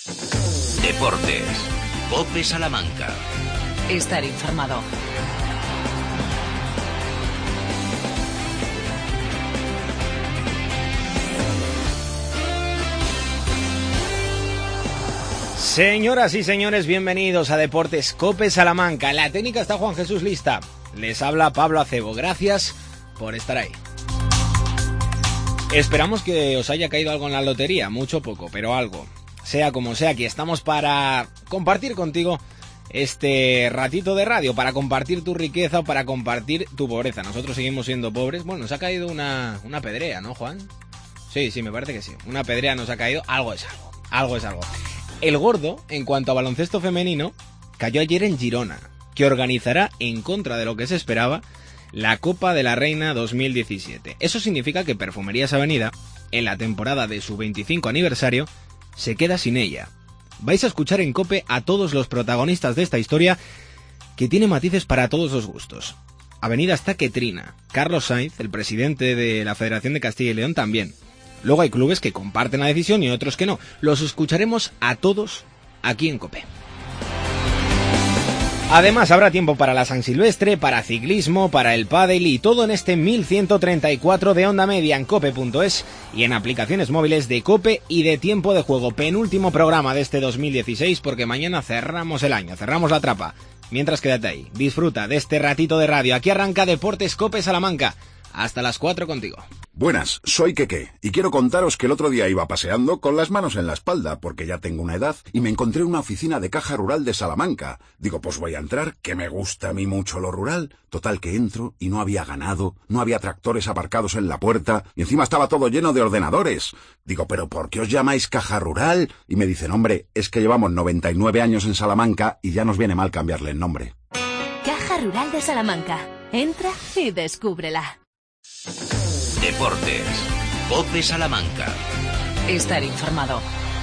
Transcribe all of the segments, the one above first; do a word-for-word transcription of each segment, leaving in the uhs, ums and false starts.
Deportes. COPE Salamanca. Estar informado. Señoras y señores, bienvenidos a Deportes COPE Salamanca. En la técnica está Juan Jesús Lista. Les habla Pablo Acebo. Gracias por estar ahí. Esperamos que os haya caído algo en la lotería, mucho o poco, pero algo. Sea como sea, aquí estamos para compartir contigo este ratito de radio, para compartir tu riqueza o para compartir tu pobreza. Nosotros seguimos siendo pobres. Bueno, nos ha caído una, una pedrea, ¿no, Juan? Sí, sí, me parece que sí. Una pedrea nos ha caído. Algo es algo. Algo es algo. El gordo, en cuanto a baloncesto femenino, cayó ayer en Girona, que organizará, en contra de lo que se esperaba, la Copa de la Reina dos mil diecisiete. Eso significa que Perfumerías Avenida, en la temporada de su veinticinco aniversario, se queda sin ella. Vais a escuchar en COPE a todos los protagonistas de esta historia, que tiene matices para todos los gustos. Avenida está Ketrina, Carlos Sainz, el presidente de la Federación de Castilla y León, también. Luego hay clubes que comparten la decisión y otros que no. Los escucharemos a todos aquí en COPE. Además habrá tiempo para la San Silvestre, para ciclismo, para el pádel y todo en este mil ciento treinta y cuatro de onda media en cope punto es y en aplicaciones móviles de COPE y de Tiempo de Juego. Penúltimo programa de este dos mil dieciséis porque mañana cerramos el año, cerramos la trapa. Mientras quédate ahí, disfruta de este ratito de radio. Aquí arranca Deportes COPE Salamanca. Hasta las cuatro contigo. Buenas, soy Keke y quiero contaros que el otro día iba paseando con las manos en la espalda porque ya tengo una edad y me encontré una oficina de Caja Rural de Salamanca. Digo, pues voy a entrar, que me gusta a mí mucho lo rural. Total que entro y no había ganado, no había tractores aparcados en la puerta y encima estaba todo lleno de ordenadores. Digo, ¿pero por qué os llamáis Caja Rural? Y me dicen, hombre, es que llevamos noventa y nueve años en Salamanca y ya nos viene mal cambiarle el nombre. Caja Rural de Salamanca. Entra y descúbrela. Deportes. COPE Salamanca. Estar informado.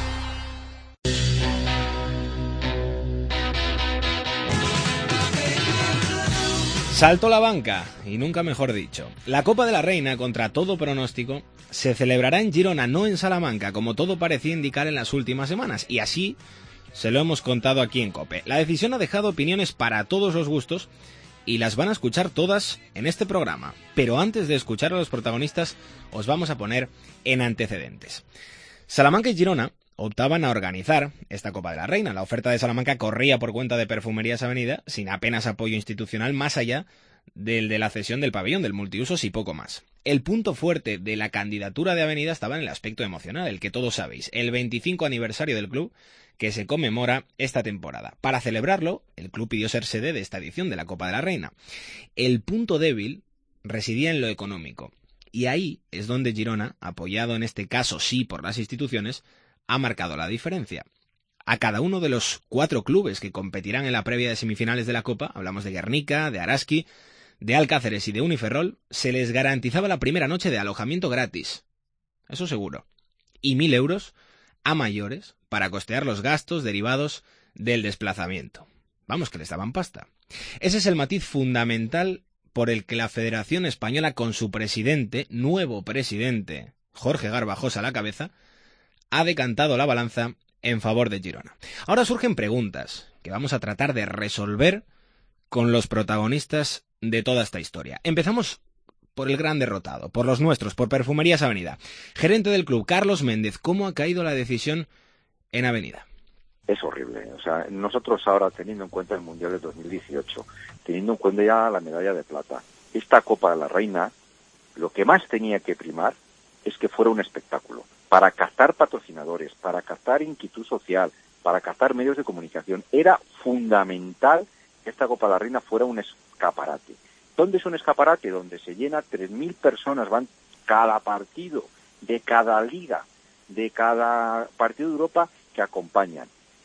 Saltó la banca, y nunca mejor dicho. La Copa de la Reina, contra todo pronóstico, se celebrará en Girona, no en Salamanca, como todo parecía indicar en las últimas semanas, y así se lo hemos contado aquí en COPE. La decisión ha dejado opiniones para todos los gustos, y las van a escuchar todas en este programa. Pero antes de escuchar a los protagonistas, os vamos a poner en antecedentes. Salamanca y Girona optaban a organizar esta Copa de la Reina. La oferta de Salamanca corría por cuenta de Perfumerías Avenida, sin apenas apoyo institucional más allá del de la cesión del pabellón, del multiusos y poco más. El punto fuerte de la candidatura de Avenida estaba en el aspecto emocional, el que todos sabéis, el veinticinco aniversario del club, que se conmemora esta temporada. Para celebrarlo, el club pidió ser sede de esta edición de la Copa de la Reina. El punto débil residía en lo económico, y ahí es donde Girona, apoyado en este caso sí por las instituciones, ha marcado la diferencia. A cada uno de los cuatro clubes que competirán en la previa de semifinales de la Copa, hablamos de Guernica, de Araski, de Alcáceres y de Uniferrol, se les garantizaba la primera noche de alojamiento gratis. Eso seguro. Y mil euros a mayores para costear los gastos derivados del desplazamiento. Vamos, que les daban pasta. Ese es el matiz fundamental por el que la Federación Española, con su presidente, nuevo presidente, Jorge Garbajosa a la cabeza, ha decantado la balanza en favor de Girona. Ahora surgen preguntas que vamos a tratar de resolver con los protagonistas de toda esta historia. Empezamos por el gran derrotado, por los nuestros, por Perfumerías Avenida. Gerente del club, Carlos Méndez, ¿cómo ha caído la decisión en Avenida? Es horrible. O sea, nosotros ahora, teniendo en cuenta el Mundial de dos mil dieciocho, teniendo en cuenta ya la medalla de plata, esta Copa de la Reina, lo que más tenía que primar es que fuera un espectáculo. Para captar patrocinadores, para captar inquietud social, para captar medios de comunicación, era fundamental que esta Copa de la Reina fuera un escaparate. ¿Dónde es un escaparate? Donde se llena, tres mil personas van cada partido, de cada liga, de cada partido de Europa que acompañan.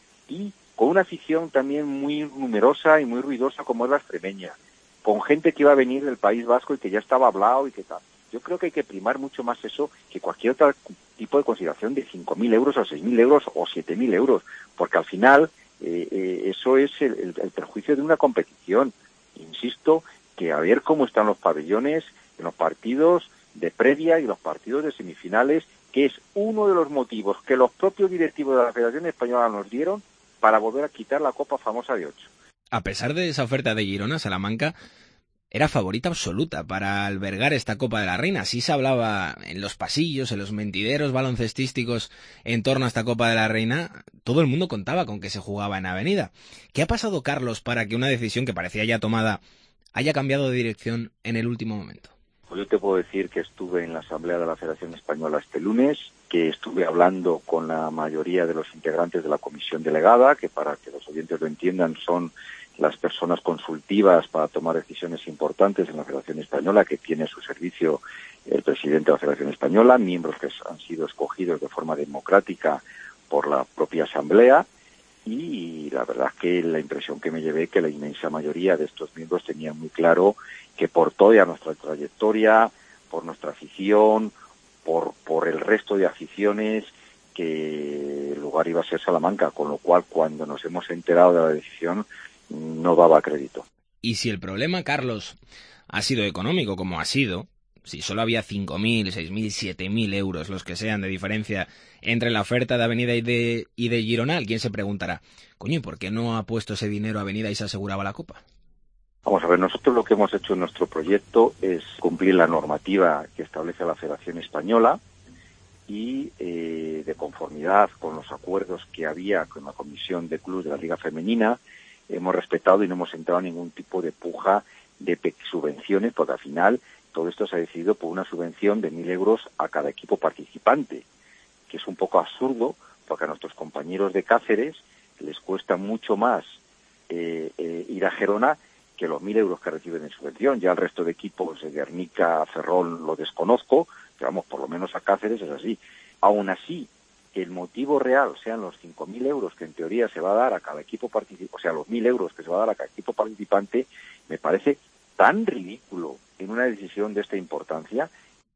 Y con una afición también muy numerosa y muy ruidosa como es la extremeña, con gente que iba a venir del País Vasco y que ya estaba hablado y que tal. Yo creo que hay que primar mucho más eso que cualquier otro tipo de consideración de cinco mil euros o seis mil euros o siete mil euros, porque al final eh, eh, eso es el, el, el perjuicio de una competición. Insisto que a ver cómo están los pabellones en los partidos de previa y los partidos de semifinales, que es uno de los motivos que los propios directivos de la Federación Española nos dieron para volver a quitar la Copa famosa de ocho. A pesar de esa oferta de Girona, Salamanca era favorita absoluta para albergar esta Copa de la Reina. Así se hablaba en los pasillos, en los mentideros baloncestísticos en torno a esta Copa de la Reina. Todo el mundo contaba con que se jugaba en Avenida. ¿Qué ha pasado, Carlos, para que una decisión que parecía ya tomada haya cambiado de dirección en el último momento? Pues yo te puedo decir que estuve en la Asamblea de la Federación Española este lunes, que estuve hablando con la mayoría de los integrantes de la comisión delegada, que para que los oyentes lo entiendan son las personas consultivas para tomar decisiones importantes en la Federación Española, que tiene a su servicio el presidente de la Federación Española, miembros que han sido escogidos de forma democrática por la propia Asamblea, y la verdad es que la impresión que me llevé que la inmensa mayoría de estos miembros tenían muy claro que por toda nuestra trayectoria, por nuestra afición, por, por el resto de aficiones, que el lugar iba a ser Salamanca, con lo cual cuando nos hemos enterado de la decisión no daba crédito. Y si el problema, Carlos, ha sido económico como ha sido, si solo había cinco mil, seis mil, siete mil euros, los que sean, de diferencia entre la oferta de Avenida y de, y de Girona, alguien se preguntará, coño, ¿y por qué no ha puesto ese dinero a Avenida y se aseguraba la Copa? Vamos a ver, nosotros lo que hemos hecho en nuestro proyecto es cumplir la normativa que establece la Federación Española y eh, de conformidad con los acuerdos que había con la Comisión de Clubes de la Liga Femenina, hemos respetado y no hemos entrado en ningún tipo de puja de subvenciones, porque al final todo esto se ha decidido por una subvención de mil euros a cada equipo participante, que es un poco absurdo, porque a nuestros compañeros de Cáceres les cuesta mucho más eh, eh, ir a Gerona que los mil euros que reciben en subvención. Ya el resto de equipos de Guernica, Ferrol, lo desconozco, pero vamos, por lo menos a Cáceres es así. Aún así, el motivo real sean los cinco mil euros que en teoría se va a dar a cada equipo participante, o sea, los mil euros que se va a dar a cada equipo participante, me parece tan ridículo en una decisión de esta importancia.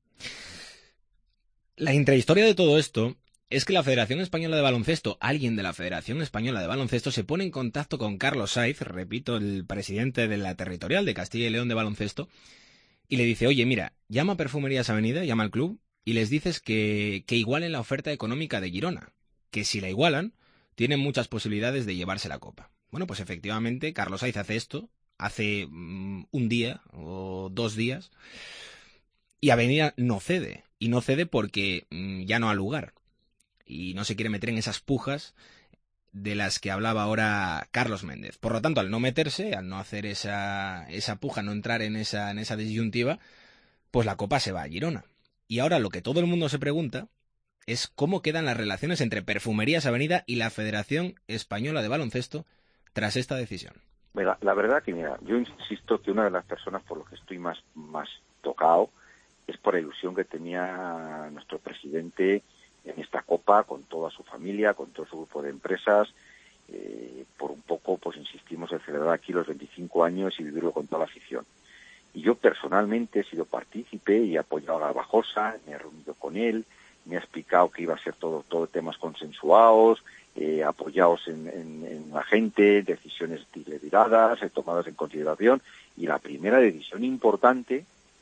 La intrahistoria de todo esto es que la Federación Española de Baloncesto, alguien de la Federación Española de Baloncesto, se pone en contacto con Carlos Saiz, repito, el presidente de la territorial de Castilla y León de Baloncesto, y le dice, oye, mira, llama a Perfumerías Avenida, llama al club, y les dices que, que igualen la oferta económica de Girona, que si la igualan, tienen muchas posibilidades de llevarse la Copa. Bueno, pues efectivamente, Carlos Saiz hace esto, hace um, un día o dos días, y Avenida no cede, y no cede porque um, ya no ha lugar, y no se quiere meter en esas pujas de las que hablaba ahora Carlos Méndez. Por lo tanto, al no meterse, al no hacer esa, esa puja, no entrar en esa, en esa disyuntiva, pues la Copa se va a Girona. Y ahora lo que todo el mundo se pregunta es cómo quedan las relaciones entre Perfumerías Avenida y la Federación Española de Baloncesto tras esta decisión. La, la verdad que, mira, yo insisto que una de las personas por lo que estoy más, más tocado es por la ilusión que tenía nuestro presidente en esta Copa, con toda su familia, con todo su grupo de empresas, eh, por un poco, pues insistimos en celebrar aquí los veinticinco años y vivirlo con toda la afición. Y yo personalmente he sido partícipe y he apoyado a Garbajosa, me he reunido con él, me ha explicado que iba a ser todo, todo temas consensuados, eh, apoyados en, en, en la gente, decisiones deliberadas, eh, tomadas en consideración, y la primera decisión importante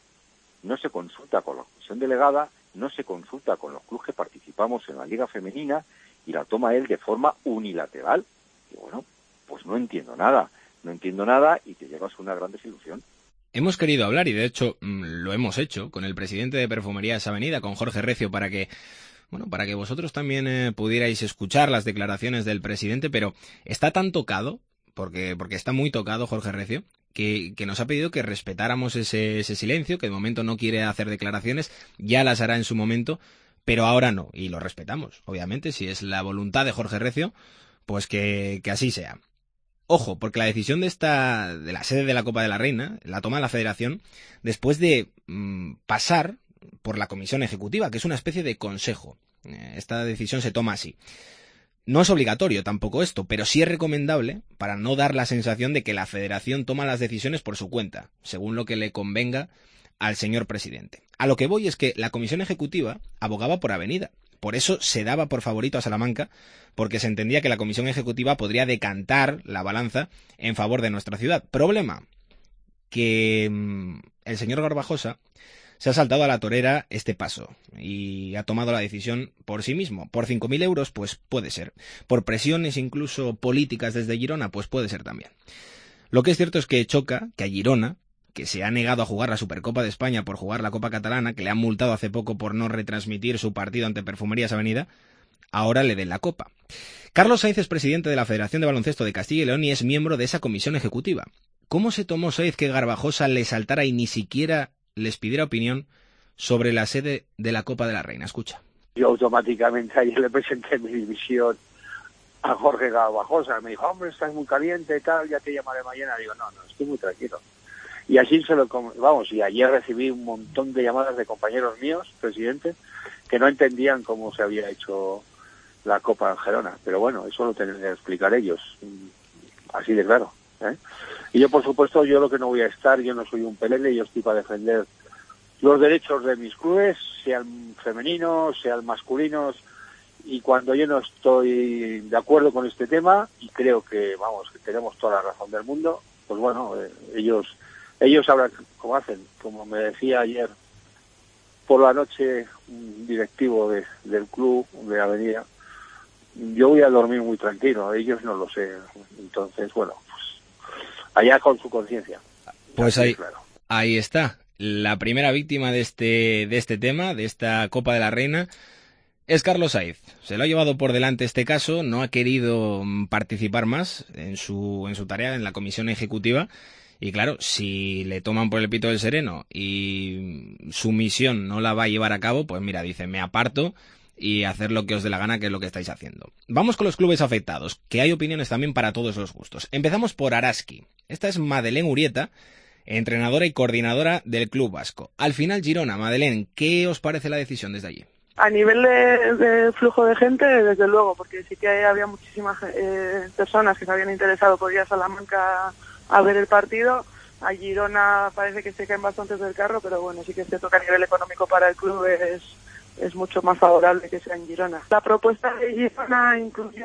no se consulta con la comisión delegada, no se consulta con los clubes que participamos en la Liga Femenina, y la toma él de forma unilateral. Y bueno, pues no entiendo nada, no entiendo nada y te llevas una gran desilusión. Hemos querido hablar, y de hecho lo hemos hecho, con el presidente de Perfumerías Avenida, con Jorge Recio, para que, bueno, para que vosotros también eh, pudierais escuchar las declaraciones del presidente, pero está tan tocado, porque, porque está muy tocado Jorge Recio, que, que nos ha pedido que respetáramos ese, ese silencio, que de momento no quiere hacer declaraciones, ya las hará en su momento, pero ahora no, y lo respetamos, obviamente, si es la voluntad de Jorge Recio, pues que, que así sea. Ojo, porque la decisión de esta de la sede de la Copa de la Reina la toma la Federación después de mmm, pasar por la Comisión Ejecutiva, que es una especie de consejo. Esta decisión se toma así. No es obligatorio tampoco esto, pero sí es recomendable para no dar la sensación de que la Federación toma las decisiones por su cuenta, según lo que le convenga al señor presidente. A lo que voy es que la Comisión Ejecutiva abogaba por Avenida. Por eso se daba por favorito a Salamanca, porque se entendía que la Comisión Ejecutiva podría decantar la balanza en favor de nuestra ciudad. Problema, que mmm, el señor Garbajosa se ha saltado a la torera este paso y ha tomado la decisión por sí mismo. Por cinco mil euros, pues puede ser. Por presiones incluso políticas desde Girona, pues puede ser también. Lo que es cierto es que choca que a Girona, que se ha negado a jugar la Supercopa de España por jugar la Copa Catalana, que le han multado hace poco por no retransmitir su partido ante Perfumerías Avenida, ahora le den la Copa. Carlos Sainz es presidente de la Federación de Baloncesto de Castilla y León y es miembro de esa comisión ejecutiva. ¿Cómo se tomó Sainz que Garbajosa le saltara y ni siquiera les pidiera opinión sobre la sede de la Copa de la Reina? Escucha. Yo automáticamente ayer le presenté mi división a Jorge Garbajosa. Me dijo, hombre, estás muy caliente y tal, ya te llamaré mañana. Digo, no, no, estoy muy tranquilo. Y así se lo... Vamos, y ayer recibí un montón de llamadas de compañeros míos, presidente, que no entendían cómo se había hecho la Copa en Gerona. Pero bueno, eso lo tienen que explicar ellos, así de claro, ¿eh? Y yo, por supuesto, yo lo que no voy a estar, yo no soy un pelele, yo estoy para defender los derechos de mis clubes, sean femeninos, sean masculinos, y cuando yo no estoy de acuerdo con este tema, y creo que, vamos, que tenemos toda la razón del mundo, pues bueno, eh, ellos ellos sabrán cómo hacen. Como me decía ayer por la noche un directivo de, del club de Avenida, yo voy a dormir muy tranquilo, ellos no lo sé. Entonces, bueno, pues allá con su conciencia. Pues ahí, claro. Ahí está. La primera víctima de este, de este tema, de esta Copa de la Reina, es Carlos Sainz. Se lo ha llevado por delante este caso, no ha querido participar más en su, en su tarea en la comisión ejecutiva. Y claro, si le toman por el pito del sereno y su misión no la va a llevar a cabo, pues mira, dice, me aparto y hacer lo que os dé la gana, que es lo que estáis haciendo. Vamos con los clubes afectados, que hay opiniones también para todos los gustos. Empezamos por Araski. Esta es Madeleine Urieta, entrenadora y coordinadora del club vasco. Al final, Girona. Madeleine, ¿qué os parece la decisión desde allí? A nivel de, de flujo de gente, desde luego, porque sí que había muchísimas eh, personas que se habían interesado por ir a Salamanca a ver el partido. A Girona parece que se caen bastantes del carro, pero bueno, sí que es cierto que a nivel económico para el club es, es mucho más favorable que sea en Girona. La propuesta de Girona incluye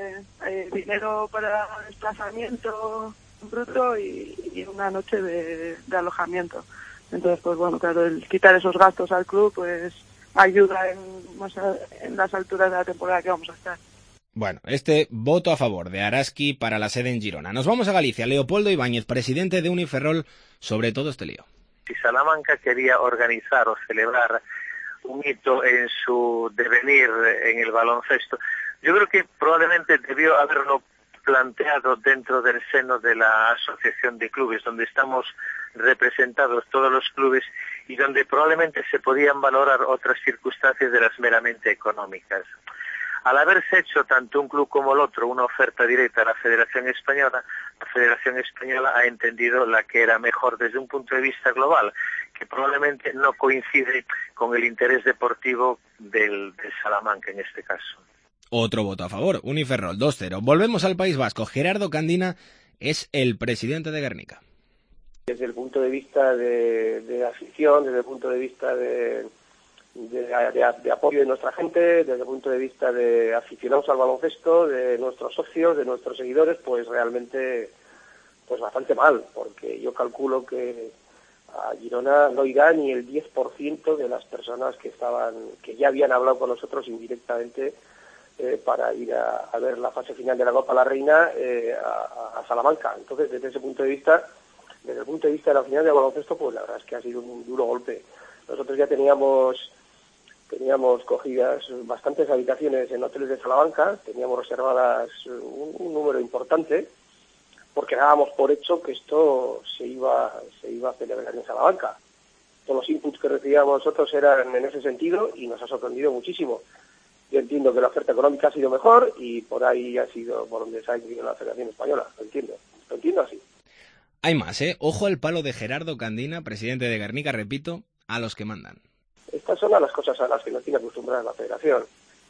eh, dinero para desplazamiento bruto y, y una noche de, de alojamiento. Entonces, pues bueno, claro, el quitar esos gastos al club pues ayuda en, más a, en las alturas de la temporada que vamos a estar. Bueno, este voto a favor de Araski para la sede en Girona. Nos vamos a Galicia. Leopoldo Ibáñez, presidente de Uniferrol, sobre todo este lío. Si Salamanca quería organizar o celebrar un hito en su devenir en el baloncesto, yo creo que probablemente debió haberlo planteado dentro del seno de la asociación de clubes, donde estamos representados todos los clubes y donde probablemente se podían valorar otras circunstancias de las meramente económicas. Al haberse hecho tanto un club como el otro una oferta directa a la Federación Española, la Federación Española ha entendido la que era mejor desde un punto de vista global, que probablemente no coincide con el interés deportivo del, del Salamanca en este caso. Otro voto a favor, Uniferrol, dos cero. Volvemos al País Vasco. Gerardo Candina es el presidente de Guernica. Desde el punto de vista de, de afición, desde el punto de vista de... De, de, de apoyo de nuestra gente, desde el punto de vista de aficionados al baloncesto, de nuestros socios, de nuestros seguidores, pues realmente pues bastante mal, porque yo calculo que a Girona no irá ni el diez por ciento de las personas que estaban, que ya habían hablado con nosotros indirectamente eh, para ir a, a ver la fase final de la Copa de la Reina eh, a, a Salamanca. Entonces, desde ese punto de vista, desde el punto de vista de la final del baloncesto, pues la verdad es que ha sido un duro golpe. Nosotros ya teníamos Teníamos cogidas bastantes habitaciones en hoteles de Salamanca, teníamos reservadas un, un número importante, porque dábamos por hecho que esto se iba se iba a celebrar en Salamanca. Todos los inputs que recibíamos nosotros eran en ese sentido y nos ha sorprendido muchísimo. Yo entiendo que la oferta económica ha sido mejor y por ahí ha sido por donde se ha ido la Federación Española, lo entiendo, lo entiendo así. Hay más, ¿eh? Ojo al palo de Gerardo Candina, presidente de Guernica, repito, a los que mandan. Estas son las cosas a las que nos tiene acostumbrada la Federación.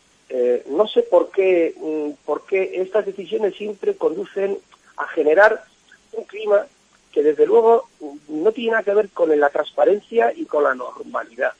Eh, no sé por qué, por qué estas decisiones siempre conducen a generar un clima que desde luego no tiene nada que ver con la transparencia y con la normalidad.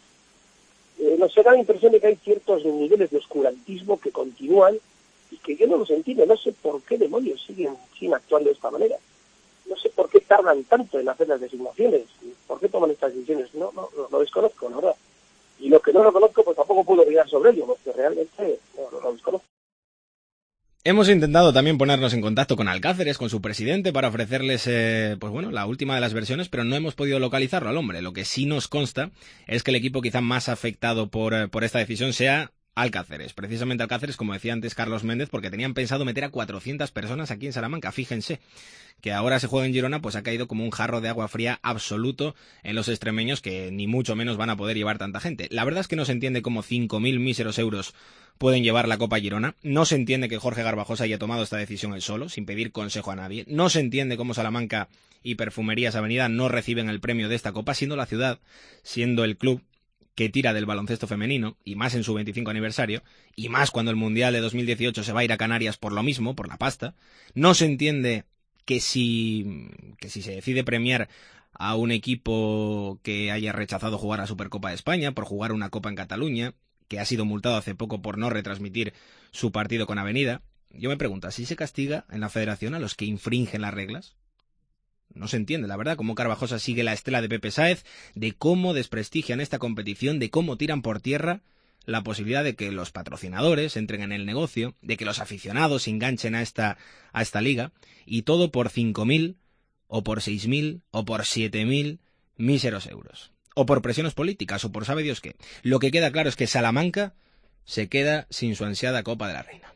Eh, nos da la impresión de que hay ciertos niveles de oscurantismo que continúan y que yo no los entiendo. No sé por qué demonios siguen, siguen actuando de esta manera. No sé por qué tardan tanto en hacer las designaciones? ¿Por qué toman estas decisiones? No, no, no lo desconozco, la verdad. Y lo que no lo conozco, pues tampoco puedo opinar sobre ello, porque realmente no, no lo desconozco. Hemos intentado también ponernos en contacto con Alcáceres, con su presidente, para ofrecerles, eh, pues bueno, la última de las versiones, pero no hemos podido localizarlo al hombre. Lo que sí nos consta es que el equipo quizá más afectado por, por esta decisión sea Alcáceres. Precisamente Alcáceres, como decía antes Carlos Méndez, porque tenían pensado meter a cuatrocientas personas aquí en Salamanca. Fíjense que ahora se juega en Girona, pues ha caído como un jarro de agua fría absoluto en los extremeños, que ni mucho menos van a poder llevar tanta gente. La verdad es que no se entiende cómo cinco mil míseros euros pueden llevar la Copa Girona. No se entiende que Jorge Garbajosa haya tomado esta decisión él solo, sin pedir consejo a nadie. No se entiende cómo Salamanca y Perfumerías Avenida no reciben el premio de esta Copa, siendo la ciudad, siendo el club que tira del baloncesto femenino, y más en su veinticinco aniversario, y más cuando el Mundial de dos mil dieciocho se va a ir a Canarias por lo mismo, por la pasta. No se entiende que si, que si se decide premiar a un equipo que haya rechazado jugar a Supercopa de España por jugar una Copa en Cataluña, que ha sido multado hace poco por no retransmitir su partido con Avenida, yo me pregunto, ¿así se castiga en la federación a los que infringen las reglas? No se entiende, la verdad, cómo Garbajosa sigue la estela de Pepe Sáez, de cómo desprestigian esta competición, de cómo tiran por tierra la posibilidad de que los patrocinadores entren en el negocio, de que los aficionados se enganchen a esta, a esta liga, y todo por cinco mil, o por seis mil, o por siete mil míseros euros. O por presiones políticas, o por sabe Dios qué. Lo que queda claro es que Salamanca se queda sin su ansiada Copa de la Reina.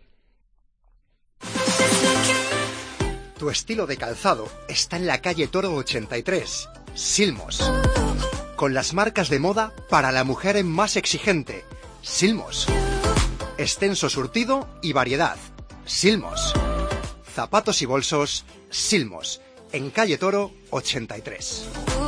Tu estilo de calzado está en la calle Toro ochenta y tres, Silmos. Con las marcas de moda para la mujer más exigente, Silmos. Extenso surtido y variedad, Silmos. Zapatos y bolsos, Silmos. En calle Toro ochenta y tres.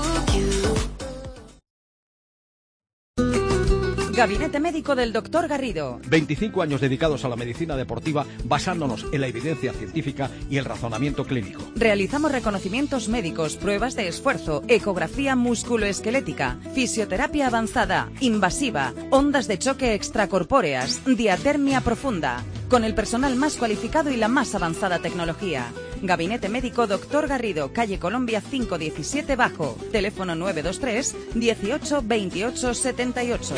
Gabinete médico del doctor Garrido. veinticinco años dedicados a la medicina deportiva basándonos en la evidencia científica y el razonamiento clínico. Realizamos reconocimientos médicos, pruebas de esfuerzo, ecografía musculoesquelética, fisioterapia avanzada, invasiva, ondas de choque extracorpóreas, diatermia profunda, con el personal más cualificado y la más avanzada tecnología. Gabinete médico doctor Garrido, calle Colombia cinco diecisiete Bajo, teléfono nueve dos tres, dieciocho, veintiocho, setenta y ocho.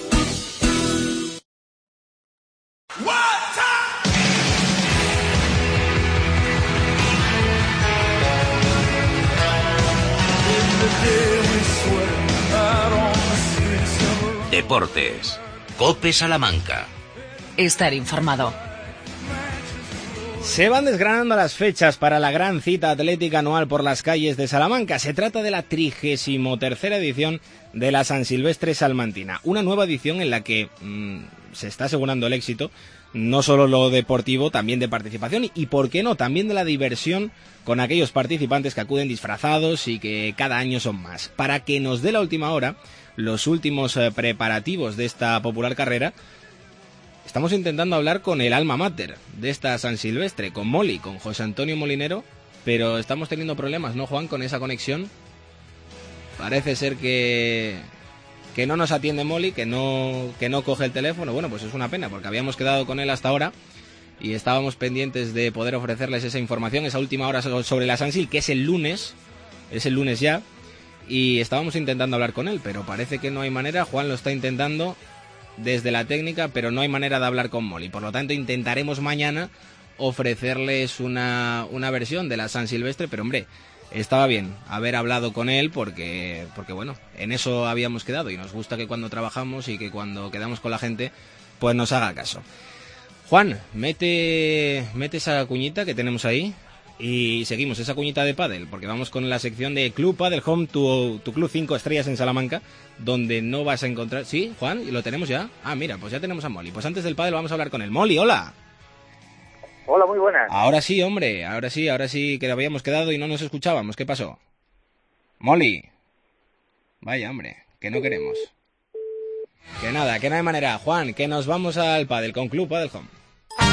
Deportes. COPE Salamanca. Estar informado. Se van desgranando las fechas para la gran cita atlética anual por las calles de Salamanca. Se trata de la trigésimo tercera edición de la San Silvestre Salmantina. Una nueva edición en la que mmm, se está asegurando el éxito, no solo lo deportivo, también de participación y, ¿por qué no?, también de la diversión con aquellos participantes que acuden disfrazados y que cada año son más. Para que nos dé la última hora, los últimos eh, preparativos de esta popular carrera, estamos intentando hablar con el alma mater de esta San Silvestre, con Moli, con José Antonio Molinero, pero estamos teniendo problemas, ¿no, Juan, con esa conexión? Parece ser que, que no nos atiende Moli, que no, que no coge el teléfono. Bueno, pues es una pena, porque habíamos quedado con él hasta ahora y estábamos pendientes de poder ofrecerles esa información, esa última hora sobre la San Sil, que es el lunes, es el lunes ya, y estábamos intentando hablar con él, pero parece que no hay manera. Juan lo está intentando desde la técnica, pero no hay manera de hablar con Moli. Por lo tanto, intentaremos mañana ofrecerles una, una versión de la San Silvestre, pero hombre, estaba bien haber hablado con él porque, porque bueno, en eso habíamos quedado y nos gusta que cuando trabajamos y que cuando quedamos con la gente, pues nos haga caso. Juan, mete, mete esa cuñita que tenemos ahí y seguimos esa cuñita de pádel, porque vamos con la sección de Club Padel Home, tu, tu club cinco estrellas en Salamanca, donde no vas a encontrar... ¿Sí, Juan? ¿Y lo tenemos ya? Ah, mira, pues ya tenemos a Moli. Pues antes del pádel vamos a hablar con el Moli. ¡Hola! Hola, muy buenas. Ahora sí, hombre, ahora sí, ahora sí que habíamos quedado y no nos escuchábamos. ¿Qué pasó? Moli. Vaya, hombre, que no queremos. Que nada, que no hay manera. Juan, que nos vamos al pádel con Club Padel Home.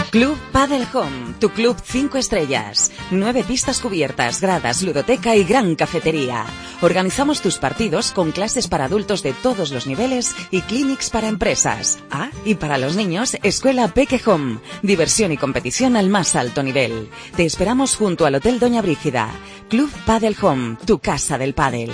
Club Padel Home, tu club cinco estrellas. Nueve pistas cubiertas, gradas, ludoteca y gran cafetería. Organizamos tus partidos con clases para adultos de todos los niveles y clinics para empresas. Ah, y para los niños, Escuela Peque Home. Diversión y competición al más alto nivel. Te esperamos junto al Hotel Doña Brígida. Club Padel Home, tu casa del pádel.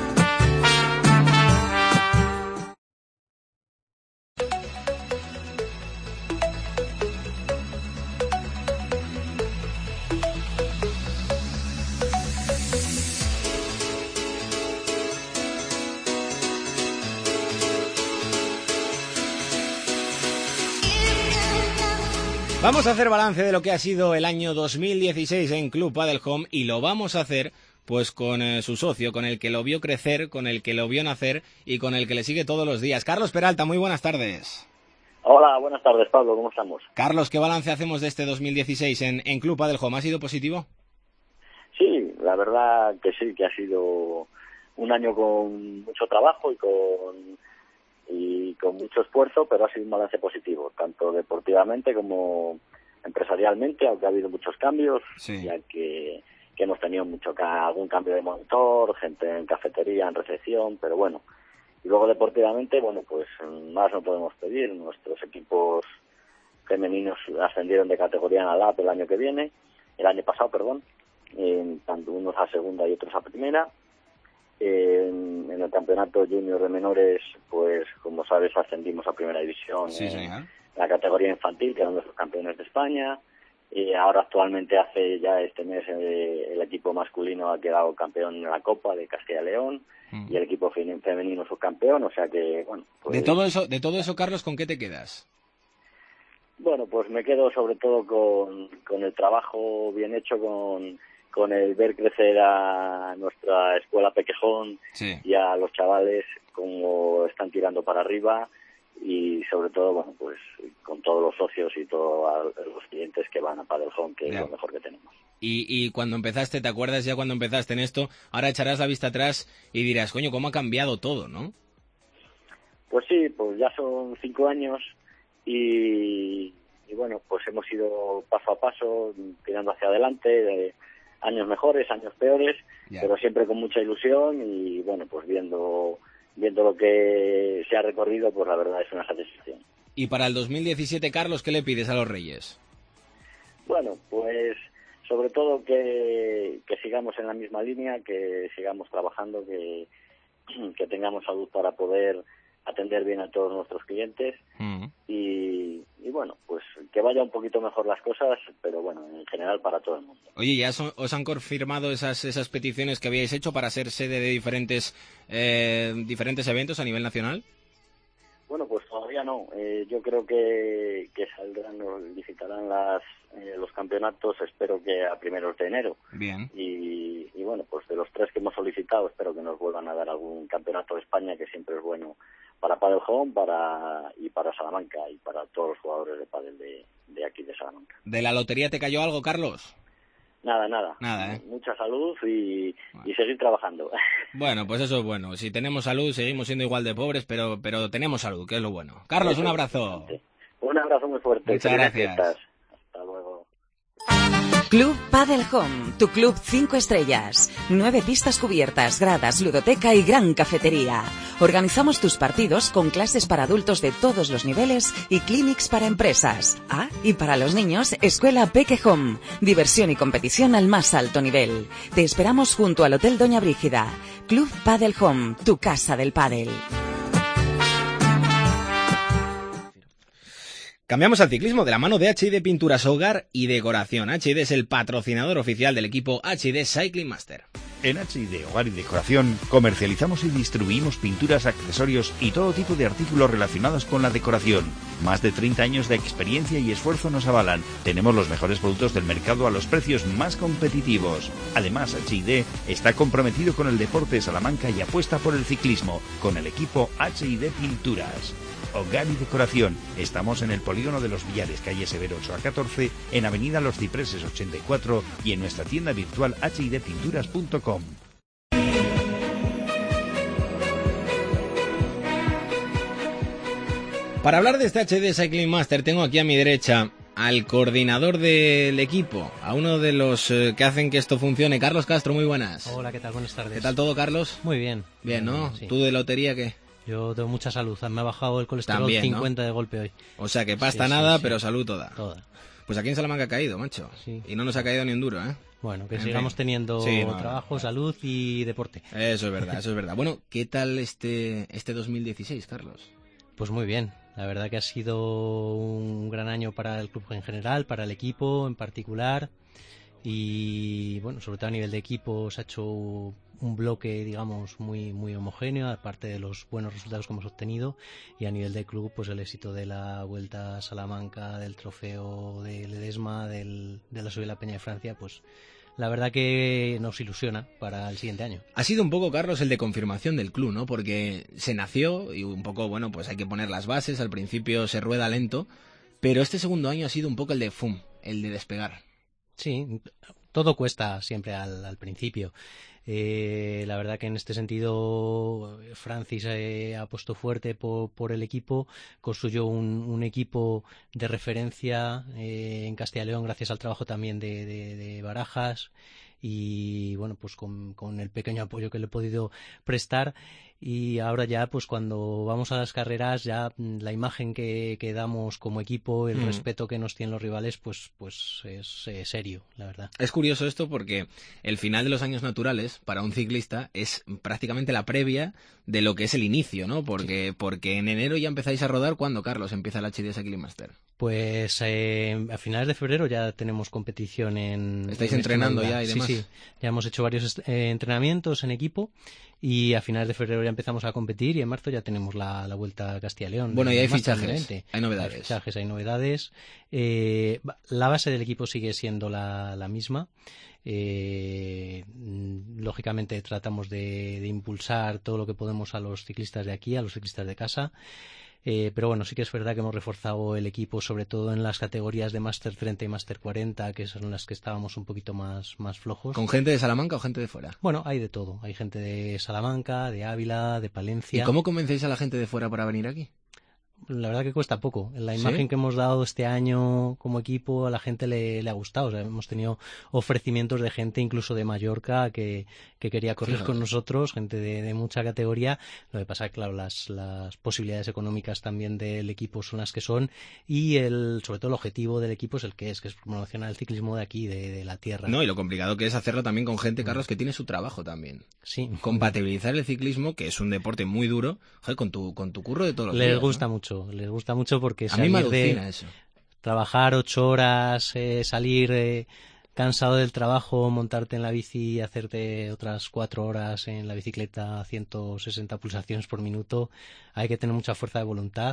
Vamos a hacer balance de lo que ha sido el año dos mil dieciséis en Club Padel Home y lo vamos a hacer pues con eh, su socio, con el que lo vio crecer, con el que lo vio nacer y con el que le sigue todos los días. Carlos Peralta, muy buenas tardes. Hola, buenas tardes, Pablo, ¿cómo estamos? Carlos, ¿qué balance hacemos de este dos mil dieciséis en, en Club Padel Home? ¿Ha sido positivo? Sí, la verdad que sí, que ha sido un año con mucho trabajo y con y con mucho esfuerzo, pero ha sido un balance positivo, tanto deportivamente como empresarialmente, aunque ha habido muchos cambios, sí. ya que, que hemos tenido mucho algún cambio de monitor, gente en cafetería, en recepción, pero bueno. Y luego deportivamente, bueno, pues más no podemos pedir. Nuestros equipos femeninos ascendieron de categoría en la L A P el año que viene, el año pasado, perdón, en, tanto unos a segunda y otros a primera. En, en el campeonato junior de menores, pues como sabes, ascendimos a primera división sí, en, en la categoría infantil, que eran nuestros campeones de España. Y ahora actualmente, hace ya este mes, eh, el equipo masculino ha quedado campeón en la Copa de Castilla y León mm. y el equipo femenino subcampeón, o sea que, bueno... Pues, de todo eso, de todo eso, Carlos, ¿con qué te quedas? Bueno, pues me quedo sobre todo con, con el trabajo bien hecho, con... con el ver crecer a nuestra escuela Pequejón sí. y a los chavales como están tirando para arriba y sobre todo, bueno, pues con todos los socios y todos los clientes que van a Padel Home, que yeah. es lo mejor que tenemos. Y, y cuando empezaste, ¿te acuerdas ya cuando empezaste en esto? Ahora echarás la vista atrás y dirás, coño, ¿cómo ha cambiado todo, no? Pues sí, pues ya son cinco años y, y bueno, pues hemos ido paso a paso, tirando hacia adelante, de, años mejores, años peores, yeah. pero siempre con mucha ilusión y bueno, pues viendo viendo lo que se ha recorrido, pues la verdad es una satisfacción. Y para el dos mil diecisiete, Carlos, ¿qué le pides a los Reyes? Bueno, pues sobre todo que, que sigamos en la misma línea, que sigamos trabajando, que, que tengamos salud para poder atender bien a todos nuestros clientes mm. y, y bueno, pues que vaya un poquito mejor las cosas, pero bueno, en general para todo el mundo. Oye, ¿ya son, os han confirmado esas esas peticiones que habíais hecho para ser sede de diferentes eh, diferentes eventos a nivel nacional? Bueno, pues todavía no. Eh, yo creo que, que saldrán, licitarán las, eh, los campeonatos, espero que a primeros de enero. Bien. Y, y bueno, pues de los tres que hemos solicitado, espero que nos vuelvan a dar algún campeonato de España, que siempre es bueno para Padel Home para, y para Salamanca y para todos los jugadores de pádel de, de aquí de Salamanca. ¿De la lotería te cayó algo, Carlos? Nada, nada. Nada, ¿eh? Mucha salud y, bueno. y seguir trabajando. Bueno, pues eso es bueno. Si tenemos salud, seguimos siendo igual de pobres, pero pero tenemos salud, que es lo bueno. Carlos, eso, un abrazo. Un abrazo muy fuerte. Muchas gracias. Fiestas. Hasta luego. Club Padel Home, tu club cinco estrellas. Nueve pistas cubiertas, gradas, ludoteca y gran cafetería. Organizamos tus partidos con clases para adultos de todos los niveles y clinics para empresas. Ah, y para los niños, Escuela Peque Home. Diversión y competición al más alto nivel. Te esperamos junto al Hotel Doña Brígida. Club Padel Home, tu casa del pádel. Cambiamos al ciclismo de la mano de H I D Pinturas Hogar y Decoración. H I D es el patrocinador oficial del equipo H I D Cycling Master. En H I D Hogar y Decoración comercializamos y distribuimos pinturas, accesorios y todo tipo de artículos relacionados con la decoración. Más de treinta años de experiencia y esfuerzo nos avalan. Tenemos los mejores productos del mercado a los precios más competitivos. Además, H I D está comprometido con el deporte de Salamanca y apuesta por el ciclismo con el equipo H I D Pinturas. Hogar y Decoración. Estamos en el Polígono de los Villares, calle Severo ocho a catorce, en Avenida Los Cipreses ochenta y cuatro y en nuestra tienda virtual h i d pinturas punto com. Para hablar de este H I D Cycling Master tengo aquí a mi derecha al coordinador del equipo, a uno de los eh, que hacen que esto funcione. Carlos Castro, muy buenas. Hola, ¿qué tal? Buenas tardes. ¿Qué tal todo, Carlos? Muy bien. Bien, ¿no? Sí. ¿Tú de lotería qué? Yo tengo mucha salud. Me ha bajado el colesterol También, cincuenta ¿no? de golpe hoy. O sea, que pasta Sí, sí, nada, sí. pero salud toda. Toda. Pues aquí en Salamanca ha caído, macho. Sí. Y no nos ha caído ni un duro, ¿eh? Bueno, que En sigamos fin. teniendo Sí, no, trabajo, no. salud y deporte. Eso es verdad, eso es verdad. Bueno, ¿qué tal este, este dos mil dieciséis, Carlos? Pues muy bien. La verdad que ha sido un gran año para el club en general, para el equipo en particular. Y bueno, sobre todo a nivel de equipo se ha hecho un bloque, digamos, muy muy homogéneo, aparte de los buenos resultados que hemos obtenido, y a nivel de club, pues el éxito de la Vuelta a Salamanca, del trofeo de Ledesma, del, de la Subida de la Peña de Francia, pues la verdad que nos ilusiona para el siguiente año. Ha sido un poco, Carlos, el de confirmación del club, ¿no? Porque se nació y un poco, bueno, pues hay que poner las bases, al principio se rueda lento, pero este segundo año ha sido un poco el de fum, el de despegar. Sí, todo cuesta siempre al, al principio. Eh, la verdad que en este sentido Francis eh, ha puesto fuerte por, por el equipo, construyó un, un equipo de referencia eh, en Castilla y León gracias al trabajo también de, de, de Barajas y bueno, pues con, con el pequeño apoyo que le he podido prestar. Y ahora ya, pues cuando vamos a las carreras, ya la imagen que, que damos como equipo, el Mm. respeto que nos tienen los rivales, pues, pues es eh, serio, la verdad. Es curioso esto porque el final de los años naturales para un ciclista es prácticamente la previa de lo que es el inicio, ¿no? Porque, sí. porque en enero ya empezáis a rodar. ¿Cuándo, Carlos, empieza el H D Cycling Master? Pues eh, a finales de febrero ya tenemos competición en... ¿Estáis en entrenando Extremadura. ya y demás? Sí, sí. Ya hemos hecho varios eh, entrenamientos en equipo y a finales de febrero ya empezamos a competir y en marzo ya tenemos la, la Vuelta a Castilla y León. Bueno, y hay Master fichajes, veinte. hay novedades. Hay fichajes, hay novedades. Eh, la base del equipo sigue siendo la, la misma. Eh, lógicamente tratamos de, de impulsar todo lo que podemos a los ciclistas de aquí, a los ciclistas de casa. Eh, pero bueno, sí que es verdad que hemos reforzado el equipo, sobre todo en las categorías de Máster treinta y Máster cuarenta, que son las que estábamos un poquito más, más flojos. ¿Con gente de Salamanca o gente de fuera? Bueno, hay de todo. Hay gente de Salamanca, de Ávila, de Palencia. ¿Y cómo convencéis a la gente de fuera para venir aquí? La verdad que cuesta poco. La ¿Sí? imagen que hemos dado este año como equipo a la gente le, le ha gustado. O sea, hemos tenido ofrecimientos de gente incluso de Mallorca que, que quería correr Fíjate. con nosotros, gente de, de mucha categoría. Lo que pasa es que, claro, las, las posibilidades económicas también del equipo son las que son y el, sobre todo el objetivo del equipo es el que es, que es promocionar el ciclismo de aquí, de, de la tierra. No, y lo complicado que es hacerlo también con gente, Carlos, que tiene su trabajo también. Sí. Compatibilizar el ciclismo, que es un deporte muy duro, joder, con tu, con tu curro de todos los Les días. gusta ¿no? mucho, les gusta mucho porque A mí me salir de alucina eso. trabajar ocho horas, eh, salir eh, cansado del trabajo, montarte en la bici y hacerte otras cuatro horas en la bicicleta a ciento sesenta pulsaciones por minuto, hay que tener mucha fuerza de voluntad.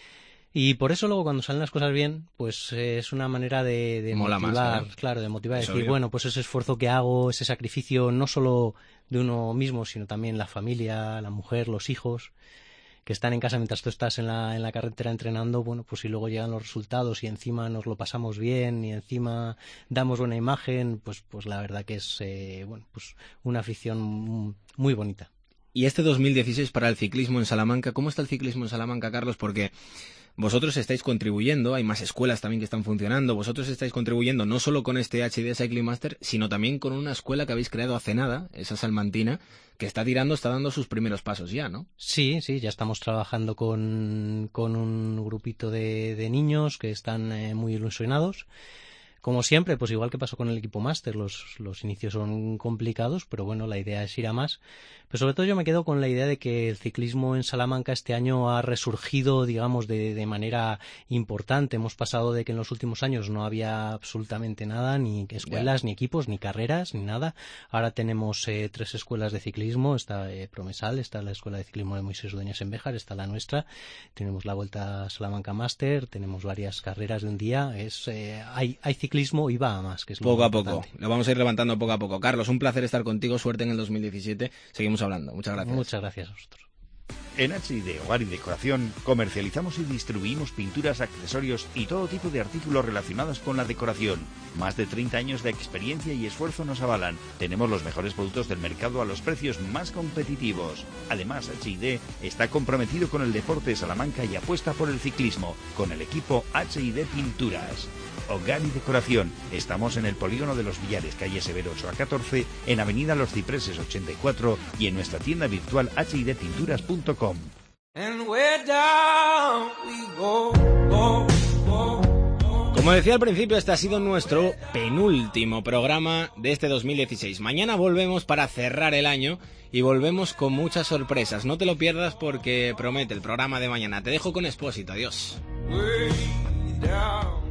Y por eso luego cuando salen las cosas bien, pues eh, es una manera de, de Mola motivar, más, ¿eh? claro, de motivar, Eso decir, yo. bueno, pues ese esfuerzo que hago, ese sacrificio, no solo de uno mismo, sino también la familia, la mujer, los hijos, que están en casa mientras tú estás en la, en la carretera entrenando, bueno, pues si luego llegan los resultados y encima nos lo pasamos bien y encima damos buena imagen, pues, pues la verdad que es, eh, bueno, pues una afición muy bonita. Y este dos mil dieciséis para el ciclismo en Salamanca, ¿cómo está el ciclismo en Salamanca, Carlos? Porque vosotros estáis contribuyendo, hay más escuelas también que están funcionando, vosotros estáis contribuyendo no solo con este H D Cycling Master, sino también con una escuela que habéis creado hace nada, esa salmantina, que está tirando, está dando sus primeros pasos ya, ¿no? Sí, sí, ya estamos trabajando con, con un grupito de, de niños que están eh, muy ilusionados. Como siempre, pues igual que pasó con el equipo máster, los, los inicios son complicados, pero bueno, la idea es ir a más. Pero sobre todo yo me quedo con la idea de que el ciclismo en Salamanca este año ha resurgido, digamos, de, de manera importante. Hemos pasado de que en los últimos años no había absolutamente nada, ni escuelas, yeah. ni equipos, ni carreras, ni nada. Ahora tenemos eh, tres escuelas de ciclismo. Está eh, Promesal, está la Escuela de Ciclismo de Moisés Dueñas en Béjar, está la nuestra. Tenemos la Vuelta a Salamanca Máster, tenemos varias carreras de un día. Es, eh, hay, hay ciclismo y va a más, que es lo poco a importante. poco, lo vamos a ir levantando poco a poco. Carlos, un placer estar contigo, suerte en el dos mil diecisiete, seguimos hablando, muchas gracias. Muchas gracias a vosotros. En H I D Hogar y Decoración comercializamos y distribuimos pinturas, accesorios y todo tipo de artículos relacionados con la decoración. Más de treinta años de experiencia y esfuerzo nos avalan. Tenemos los mejores productos del mercado a los precios más competitivos. Además, H I D está comprometido con el deporte de Salamanca y apuesta por el ciclismo, con el equipo H I D Pinturas. Hogar y Decoración. Estamos en el Polígono de los Villares, calle Severo ocho a catorce, en Avenida Los Cipreses ochenta y cuatro y en nuestra tienda virtual h i d pinturas punto com. Como decía al principio, este ha sido nuestro penúltimo programa de este dos mil dieciséis. Mañana volvemos para cerrar el año y volvemos con muchas sorpresas. No te lo pierdas porque promete el programa de mañana. Te dejo con Expósito. Adiós.